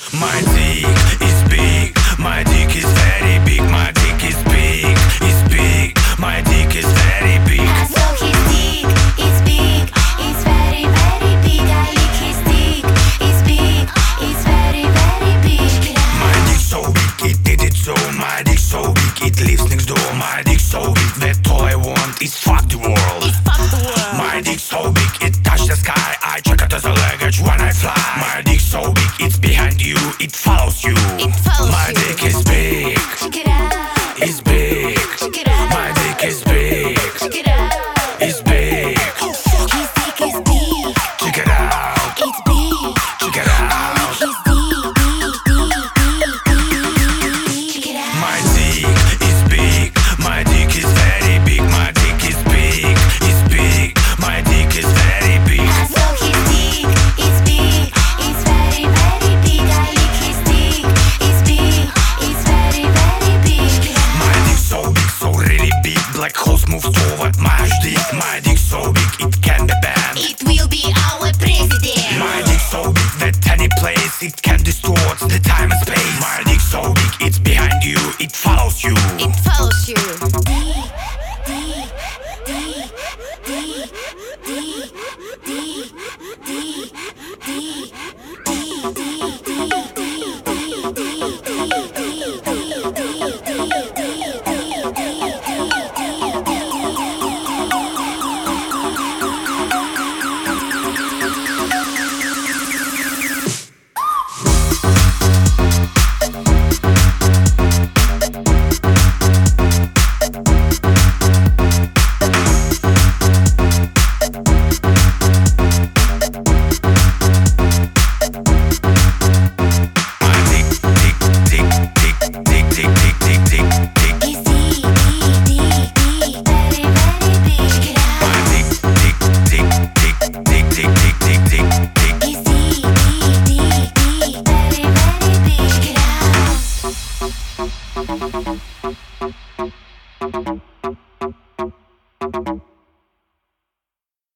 My dick is big, my dick is very big, my dick is big, my dick is very big. I saw his dick, it's big, it's very, very big. I lick his dick, it's big, it's very, very big. My dick so big, it did it so. My dick so big, it lives next door. My dick so big, that all I want is fuck the world. My dick so big, it touches the sky. I check it as a luggage when I fly. My dick so big, it's behind you, it follows you. My dick is big, Check it out, it's big. check it out, My dick is big, check it out. it's big. His dick is big, Check it out, it's big. check it out. His dick, check it out. My dick is big, my dick is very big, my dick is big, my dick is very big. I saw his dick, it's big, it's very, very big. I lick his dick, it's big, it's very, very big. My dick so big, so really big, black holes move toward my dick. My dick so big, it can be banned. It will be our president. My dick so big that any place it can distort the time and space. My dick so big, it's behind you, it follows you. It follows you. Check it out.